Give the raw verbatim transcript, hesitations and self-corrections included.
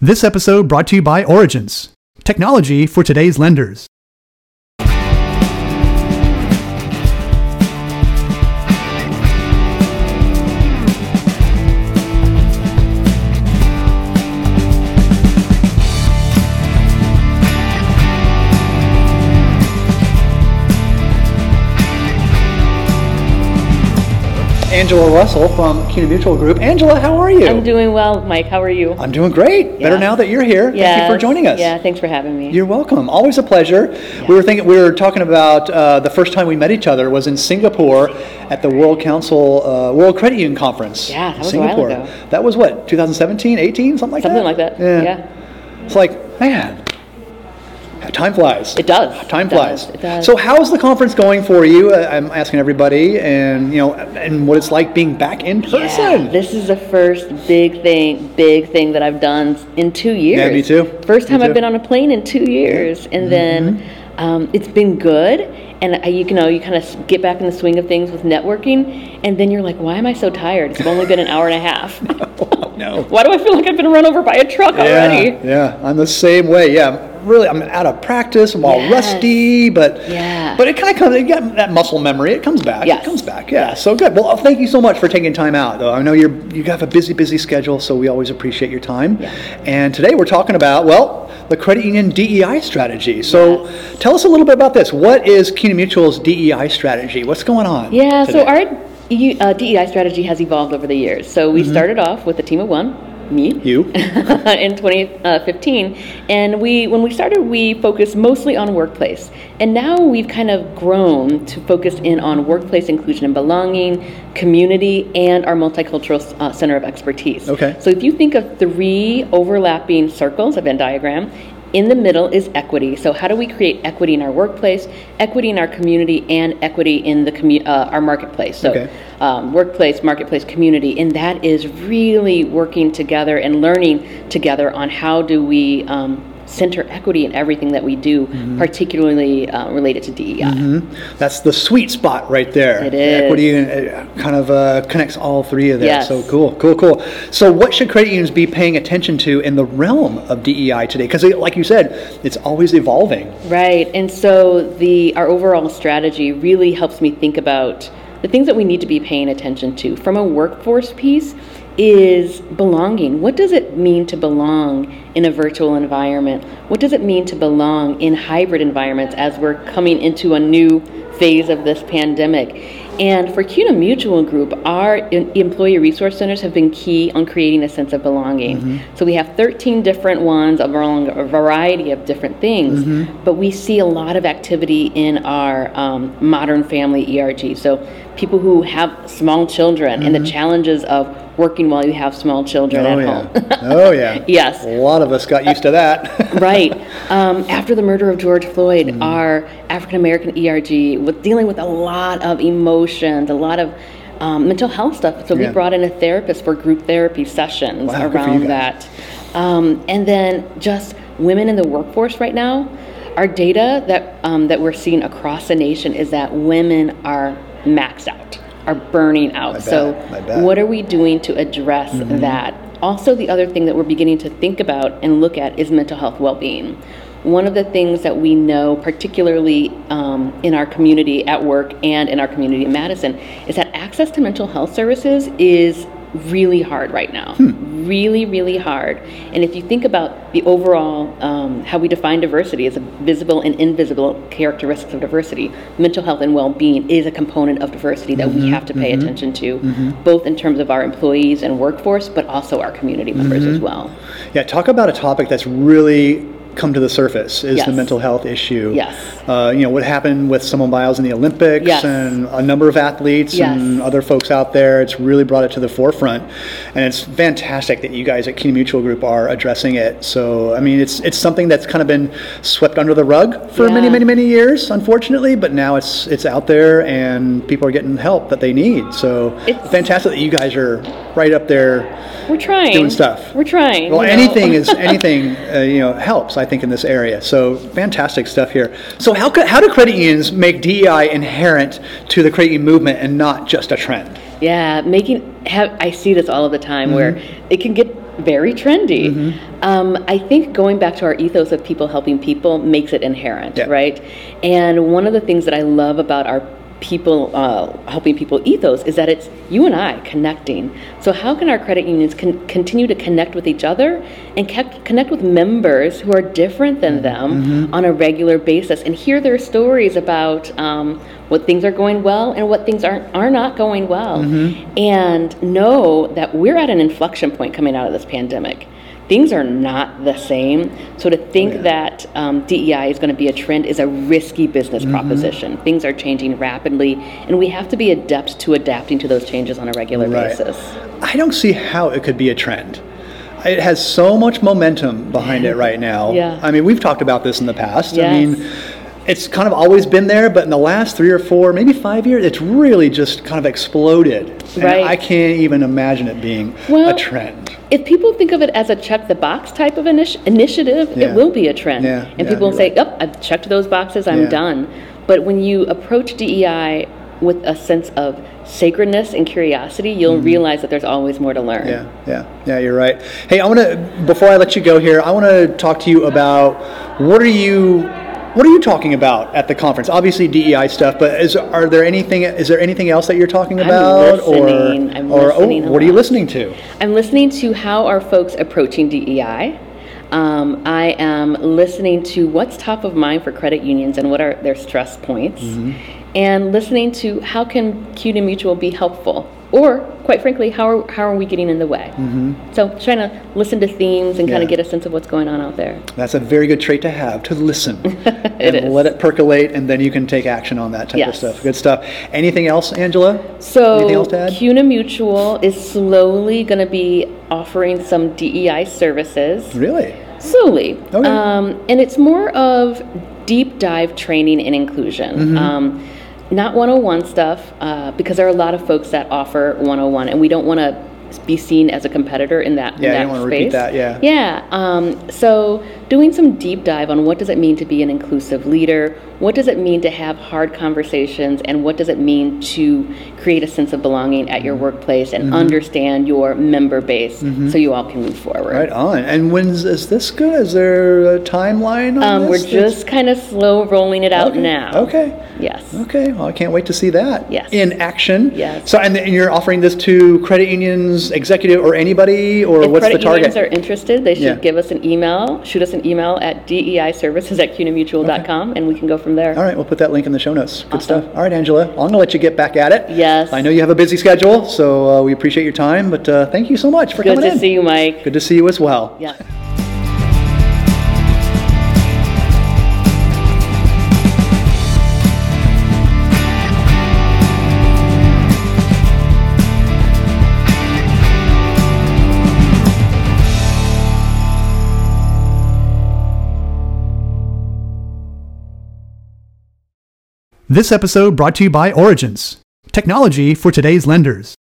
This episode brought to you by Origence, technology for today's lenders. Angela Russell from CUNA Mutual Group. Angela, how are you? I'm doing well, Mike. How are you? I'm doing great. Yeah. Better now that you're here. Yes. Thank you for joining us. Yeah, thanks for having me. You're welcome. Always a pleasure. Yeah. We were thinking, we were talking about uh, the first time we met each other was in Singapore at the World Council, uh, World Credit Union Conference. Yeah, that was Singapore. a while ago. That was what, twenty seventeen, eighteen, something like something that? Something like that. Yeah. yeah. It's like, man. Time flies. It does. Time it flies. Does. It does. So how's the conference going for you? Uh, I'm asking everybody, and you know, and what it's like being back in person. Yeah, this is the first big thing, big thing that I've done in two years. Yeah, me too. First time me too. I've been on a plane in two years, and mm-hmm. then um, it's been good. And I, you know, you kind of get back in the swing of things with networking, and then you're like, why am I so tired? It's only been an hour and a half. Oh, no. Why do I feel like I've been run over by a truck yeah, already? Yeah, I'm the same way. Yeah. Really, I'm out of practice. I'm all yes. rusty, but yeah. but it kind of comes. You got that muscle memory. It comes back. Yes. It comes back. Yeah. So good. Well, thank you so much for taking time out. Though I know you're you have a busy, busy schedule, so we always appreciate your time. Yeah. And today we're talking about well the credit union D E I strategy. So yes. tell us a little bit about this. What is CUNA Mutual's D E I strategy? What's going on? Yeah. today? So our uh, D E I strategy has evolved over the years. So we mm-hmm. started off with a team of one. Me, you, in twenty fifteen, and we when we started we focused mostly on workplace, and now we've kind of grown to focus in on workplace inclusion and belonging, community, and our multicultural uh, center of expertise. Okay. So if you think of three overlapping circles, a Venn diagram. In the middle is equity. So how do we create equity in our workplace, equity in our community, and equity in the commu- uh, our marketplace? So okay. um, workplace, marketplace, community, and that is really working together and learning together on how do we um, center equity in everything that we do, mm-hmm. particularly uh, related to D E I. Mm-hmm. That's the sweet spot right there. It is. Equity uh, kind of uh, connects all three of them. Yes. So cool, cool, cool. So what should credit unions be paying attention to in the realm of D E I today? Because like you said, it's always evolving. Right, and so the our overall strategy really helps me think about the things that we need to be paying attention to. From a workforce piece, is belonging. What does it mean to belong in a virtual environment? What does it mean to belong in hybrid environments as we're coming into a new phase of this pandemic? And for CUNA Mutual Group, our employee resource centers have been key on creating a sense of belonging. Mm-hmm. So we have thirteen different ones along a variety of different things, mm-hmm. but we see a lot of activity in our um, modern family E R G. So people who have small children mm-hmm. and the challenges of working while you have small children oh, at yeah. home. Oh, yeah. Yes. A lot of us got used to that. Right. Um, after the murder of George Floyd, mm. our African-American E R G was dealing with a lot of emotions, a lot of um, mental health stuff. So yeah. we brought in a therapist for group therapy sessions wow, around that. Um, and then just women in the workforce right now, our data that um, that we're seeing across the nation is that women are maxed out, are burning out. So what are we doing to address mm-hmm. that? Also, the other thing that we're beginning to think about and look at is mental health well-being. One of the things that we know, particularly um, in our community at work and in our community in Madison, is that access to mental health services is really hard right now. Hmm. Really, really hard. And if you think about the overall, um, how we define diversity as a visible and invisible characteristics of diversity, mental health and well-being is a component of diversity that mm-hmm, we have to pay mm-hmm, attention to, mm-hmm. both in terms of our employees and workforce, but also our community members mm-hmm. as well. Yeah, talk about a topic that's really come to the surface is yes. the mental health issue. Yes. Uh, you know, what happened with Simone Biles in the Olympics yes. and a number of athletes yes. and other folks out there. It's really brought it to the forefront. And it's fantastic that you guys at CUNA Mutual Group are addressing it. So, I mean, it's it's something that's kind of been swept under the rug for yeah. many, many, many years, unfortunately, but now it's it's out there and people are getting help that they need. So, it's fantastic that you guys are right up there We're trying. doing stuff. We're trying. Well, you anything know. is anything uh, you know helps, I think, in this area. So fantastic stuff here. So how could, how do credit unions make D E I inherent to the credit union movement and not just a trend? Yeah, making have I see this all of the time mm-hmm. where it can get very trendy. Mm-hmm. Um, I think going back to our ethos of people helping people makes it inherent, yeah. right? And one of the things that I love about our people uh, helping people ethos is that it's you and I connecting. So how can our credit unions con- continue to connect with each other and ke- connect with members who are different than them mm-hmm. on a regular basis and hear their stories about um, what things are going well and what things are are not going well, mm-hmm. and know that we're at an inflection point coming out of this pandemic. Things are not the same. So to think oh, yeah. that um, D E I is going to be a trend is a risky business mm-hmm. proposition. Things are changing rapidly, and we have to be adept to adapting to those changes on a regular right. basis. I don't see how it could be a trend. It has so much momentum behind it right now. Yeah. I mean, we've talked about this in the past. Yes. I mean, it's kind of always been there, but in the last three or four, maybe five years, it's really just kind of exploded. And right. I can't even imagine it being well, a trend. If people think of it as a check the box type of initi- initiative, yeah. it will be a trend. Yeah. And yeah, people will say, right. "Yep, I've checked those boxes, I'm yeah. done." But when you approach D E I with a sense of sacredness and curiosity, you'll mm-hmm. realize that there's always more to learn. Yeah, yeah, yeah, you're right. Hey, I want to, before I let you go here, I want to talk to you about what are you What are you talking about at the conference? Obviously D E I stuff, but is are there anything is there anything else that you're talking about? I'm listening. Or, I'm or listening oh, what are you listening to? I'm listening to how are folks approaching D E I. Um, I am listening to what's top of mind for credit unions and what are their stress points, mm-hmm. and listening to how can C U N Y Mutual be helpful, or quite frankly, how are how are we getting in the way? Mm-hmm. So trying to listen to themes and yeah. kind of get a sense of what's going on out there. That's a very good trait to have, to listen it and is. let it percolate, and then you can take action on that type yes. of stuff. Good stuff. Anything else, Angela? So Anything else to add? C U N Y Mutual is slowly going to be offering some D E I services. Really? Slowly. Okay. Um, and it's more of deep dive training and inclusion. Mm-hmm. Um, not one oh one stuff, uh, because there are a lot of folks that offer one oh one, and we don't want to be seen as a competitor in that, yeah, in that you don't want to space. repeat that, yeah. Yeah. Um, so doing some deep dive on what does it mean to be an inclusive leader, what does it mean to have hard conversations, and what does it mean to create a sense of belonging at your workplace and mm-hmm. understand your member base mm-hmm. so you all can move forward. Right on. And when is this good? Is there a timeline on um, this? We're just kind of slow rolling it out okay. now. Okay. Yes. Okay. Well, I can't wait to see that yes. in action. Yes. So, and, and you're offering this to credit unions, executive, or anybody, or if what's the target? If credit unions are interested, they should yeah. give us an email, shoot us an email at D E I services at C U N Y mutual dot com, okay. and we can go from there. All right. We'll put that link in the show notes. Good awesome. stuff. All right, Angela. I'm going to let you get back at it. Yes. I know you have a busy schedule, so uh, we appreciate your time, but uh, thank you so much for Good coming in. Good to see you, Mike. Good to see you as well. Yeah. This episode brought to you by Origins, technology for today's lenders.